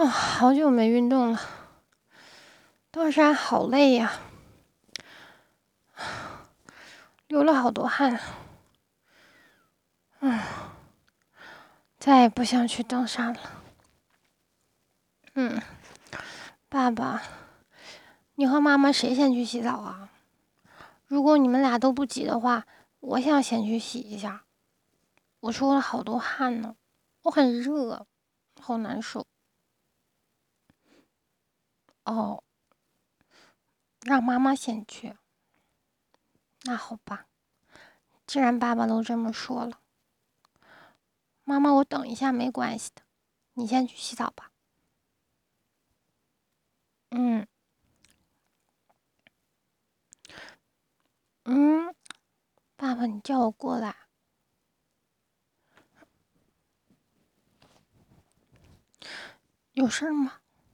好久没运动了，登山好累呀，流了好多汗。再也不想去登山了。爸爸，你和妈妈谁先去洗澡啊？如果你们俩都不急的话，我想先去洗一下。我出了好多汗呢，我很热，好难受。哦，让妈妈先去。那好吧，既然爸爸都这么说了，妈妈我等一下没关系的，你先去洗澡吧。嗯嗯，爸爸你叫我过来，有事吗？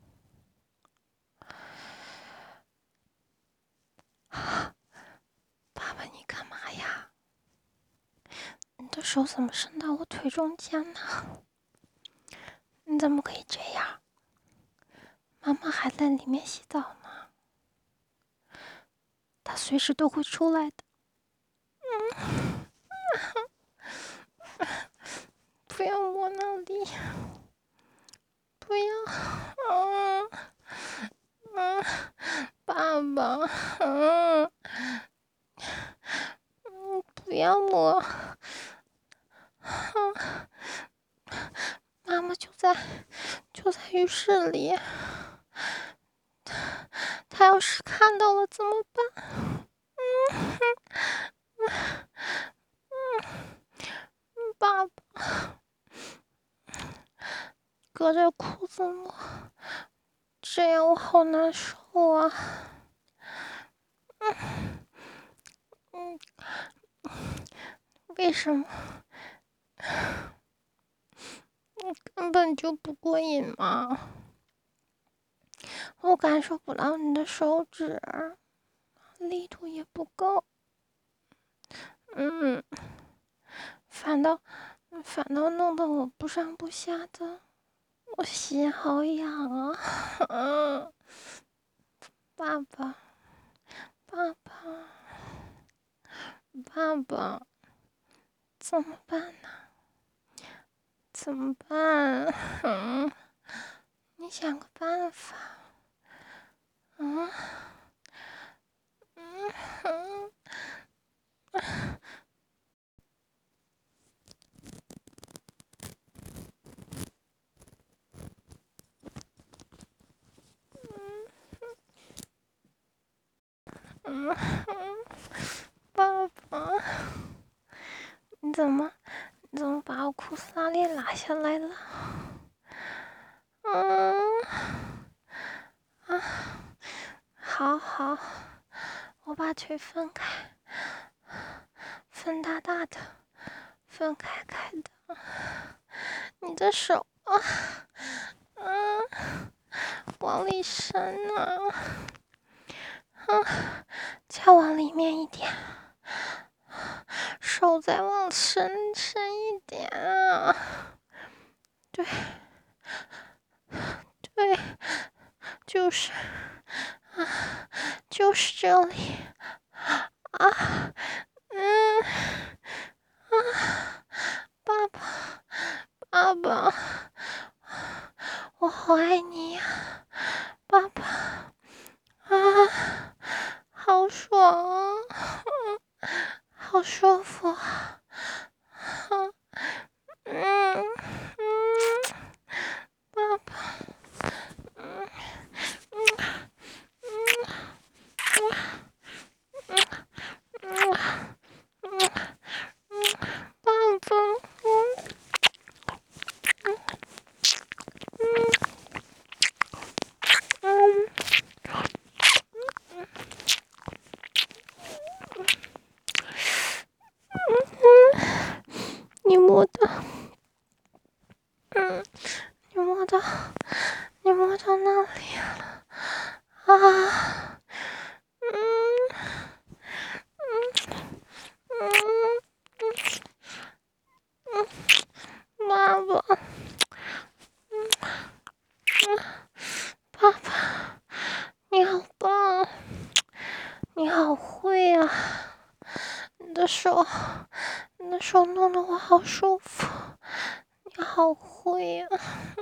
爸爸你干嘛呀？你的手怎么伸到我腿中间呢？你怎么可以这样？妈妈还在里面洗澡呢，她随时都会出来的。不要摸那里，不要，爸爸，不要摸，妈妈就在浴室里，她要是看到了怎么办？爸爸，隔着裤子摸，这样我好难受啊。为什么？根本就不过瘾嘛！我感受不到你的手指，力度也不够。反倒弄得我不上不下的，我心好痒啊！爸爸，爸爸，爸爸，怎么办呢？怎么办？你想个办法。爸爸，你怎么把我裤子拉链拉下来了？好，我把腿分开，分大大的，分开的。你的手往里伸啊，再往里面一点，手再往深一点啊。对，就是这里啊，爸爸，我好爱你呀，爸爸好爽啊，好舒服啊，爸爸，爸爸，你摸的，你摸到那里了啊？爸爸， 你的手弄得我好舒服，你好会呀。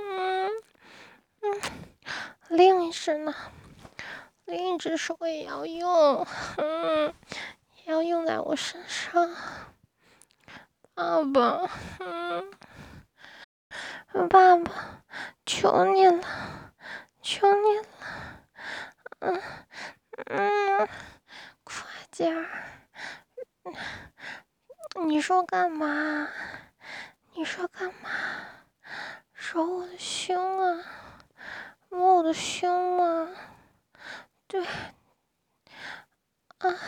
另一只呢？另一只手也要用，也要用在我身上。爸爸，爸爸，求你了，求你了，快点儿！你说干嘛？你说干嘛？揉我的胸啊，摸我的胸吗？对，啊，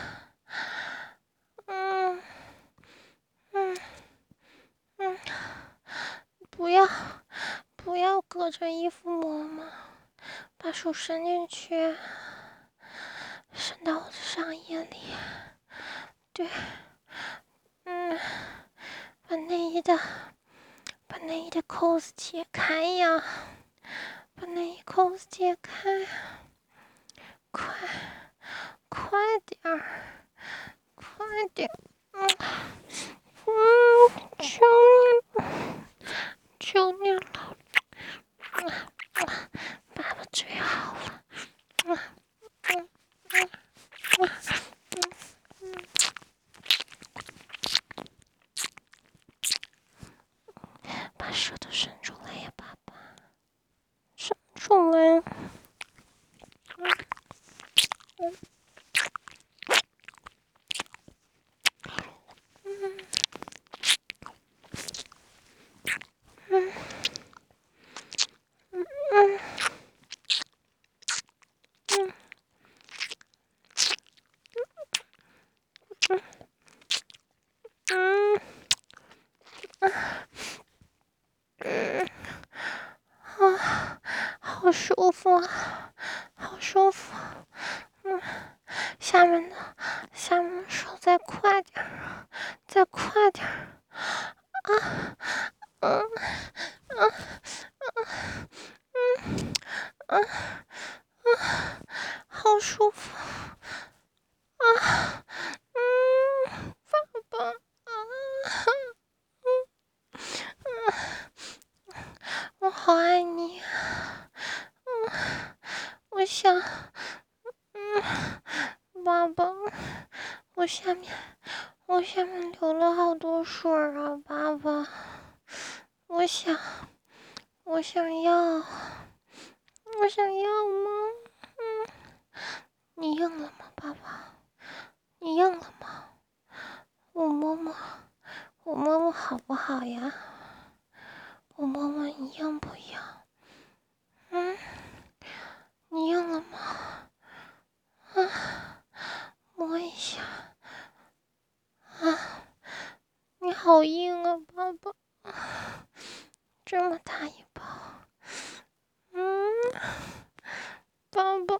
不要，不要隔着衣服摸嘛，把手伸进去，伸到我的上衣里。对，把内衣的扣子解开呀，把内衣扣子解开，快点儿，快点，求你了，求你了，爸爸最好了，把舌头伸出来呀，爸爸，伸出来。好舒服啊，好舒服。下面的手再快点儿，再快点儿。好舒服。爸爸。我好爱你。我想，爸爸，我下面流了好多水啊，爸爸，我想要吗？你硬了吗，爸爸？你硬了吗？我摸摸好不好呀？我摸摸你硬不硬？你硬了吗？摸一下。你好硬啊，爸爸，这么大一包。爸爸，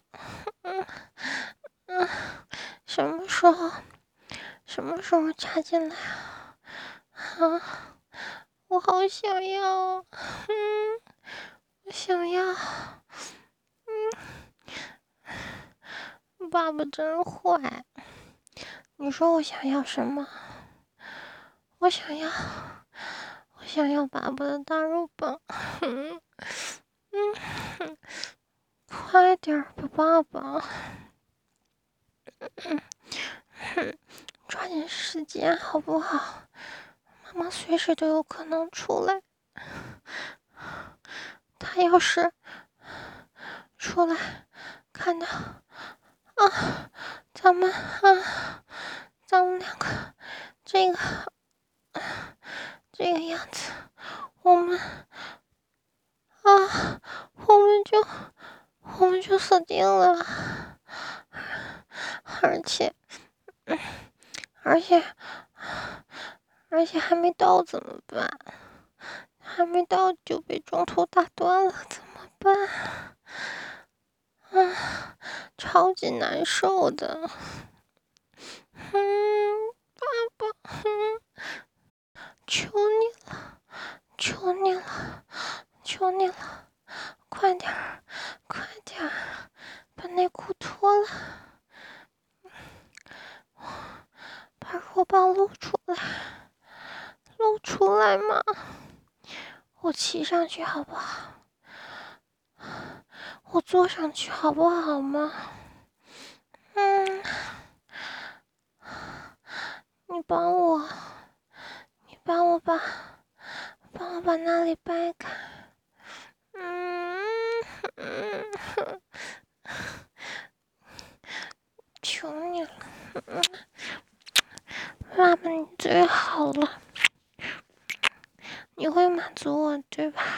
什么时候插进来啊？我好想要，我想要，爸爸真坏。你说我想要什么？我想要爸爸的大肉棒。快点吧，爸爸。抓紧时间好不好？妈妈随时都有可能出来。他要是出来看到咱们两个这个样子，我们就死定了。而且还没到怎么办？还没到就被中途打断了怎么办？超级难受的。爸爸，求你了，求你了，求你了，快点儿，把内裤脱了，把肉棒露出来嘛！我骑上去好不好？我坐上去好不好嘛？你帮我把那里掰开。求你了，爸爸你最好了，你会满足我对吧？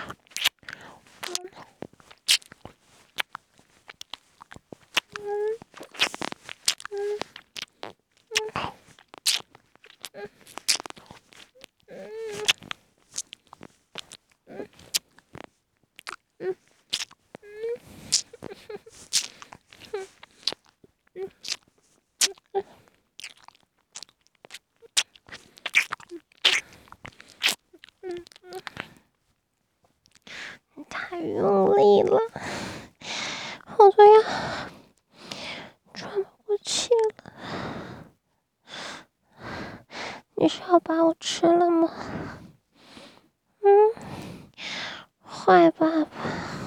你太用力了，我都要喘不过气了。你是要把我吃了吗？坏爸爸。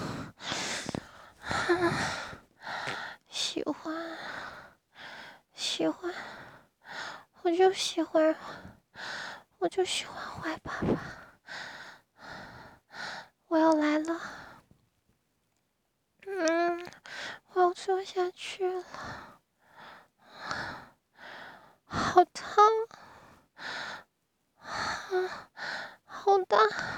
喜欢，我就喜欢坏爸爸。我要来了，我要坐下去了，好烫，好大，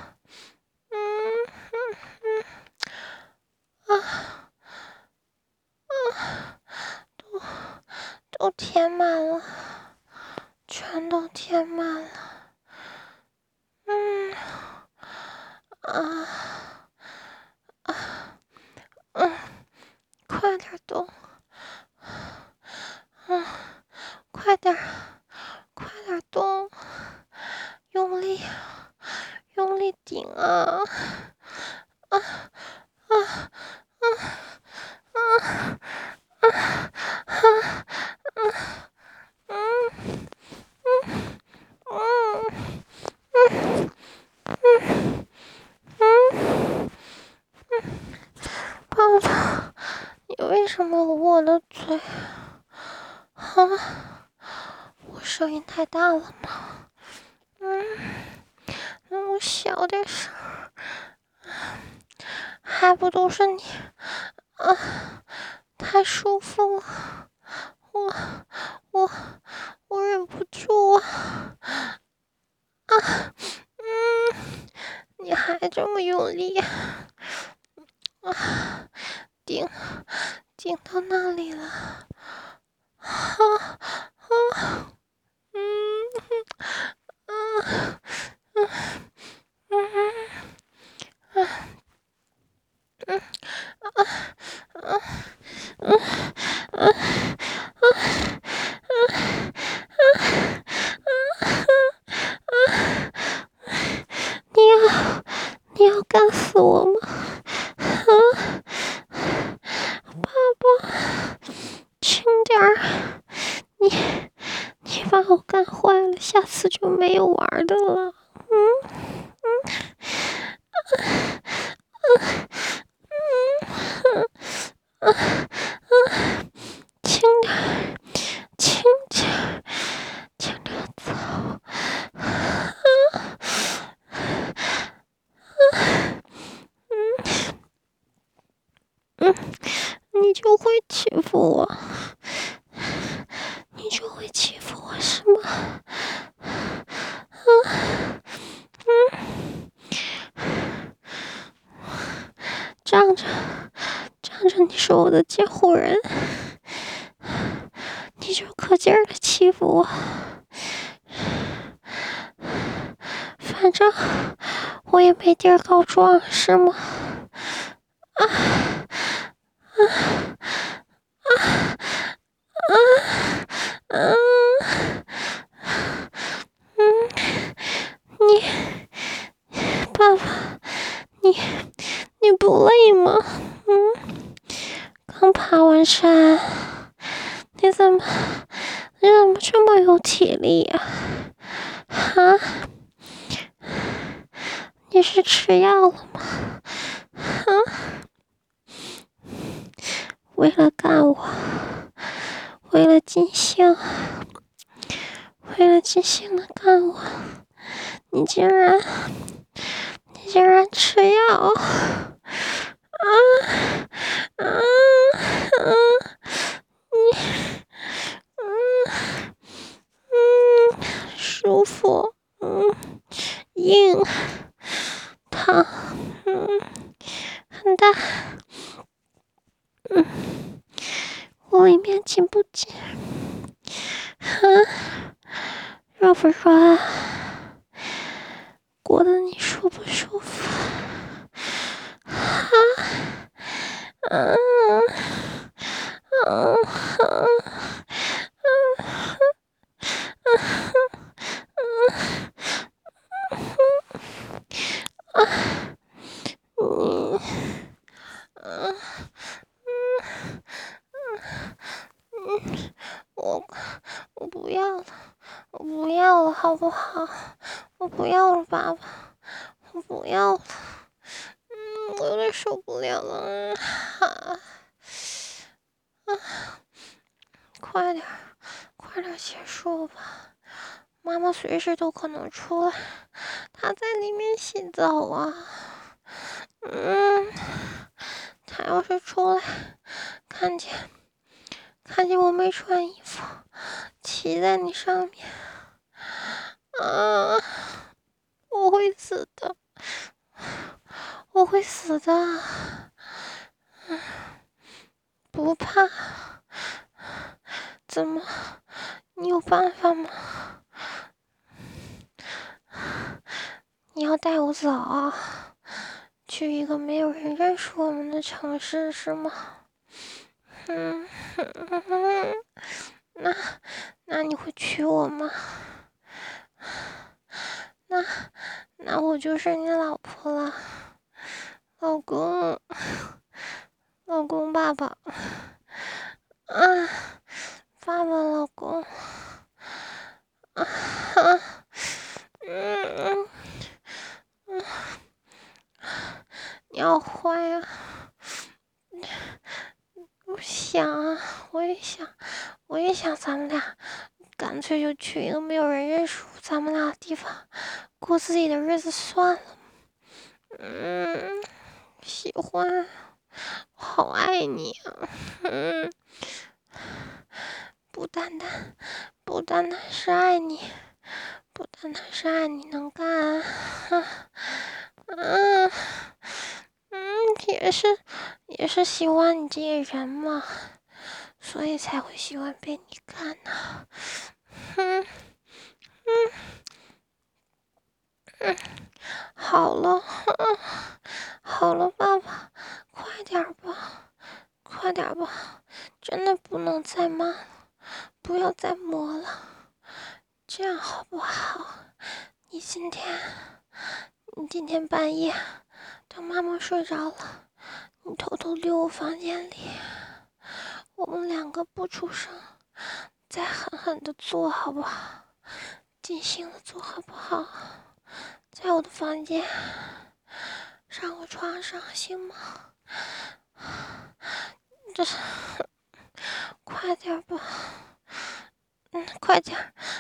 都填满了，全都填满了，快点动，快点动，用力顶啊！爸爸，你为什么捂我的嘴？我声音太大了吗？那我小点声，还不都是你太舒服了，我忍不住你还这么用力顶到那里了，你要干死我吗？爸爸，轻点儿，你把我干坏了，下次就没有玩的了。轻点儿走。你就会欺负我，是吗？仗着你是我的监护人，你就可劲儿的欺负我。反正我也没地儿告状，是吗？爸爸，你不累吗？刚爬完山，你怎么你怎么这么有体力呀？啊？你是吃药了吗？啊？为了干我，为了尽兴的干我，你竟然吃药！啊啊啊！舒服，硬，烫，很大，我里面紧不紧？热不热啊？裹得你舒不舒服？我不要了，我不要了，好不好？我不要了，爸爸，我不要了。我有点受不了了。快点结束吧，妈妈随时都可能出来，她在里面洗澡啊。她要是出来，看见我没穿衣服，骑在你上面，我会死的，我会死的。不怕？怎么？你有办法吗？你要带我走啊？去一个没有人认识我们的城市是吗？那你会娶我吗？那我就是你老婆了，老公爸爸，爸爸老公，你好坏啊！我想啊，我也想咱们俩干脆就去一个没有人认识咱们俩的地方，过自己的日子算了。喜欢，好爱你啊。不单单是爱你，能干也是喜欢你这个人嘛，所以才会喜欢被你干呢。好了，爸爸，快点吧，真的不能再慢了，不要再磨了，这样好不好？你今天半夜，等妈妈睡着了，你偷偷溜我房间里，我们两个不出声，再狠狠的做好不好？尽兴的做好不好？在我的房间，上我床上行吗？这是，快点吧，快点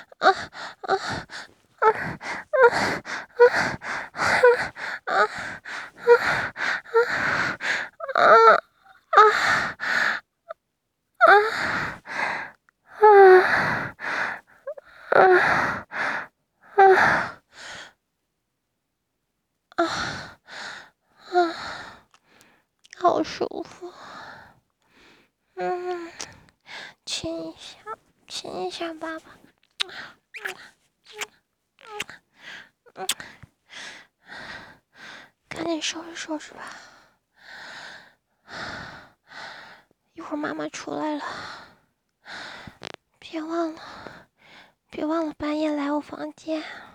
好舒服。亲一下爸爸。赶紧收拾吧，一会儿妈妈出来了，别忘了半夜来我房间。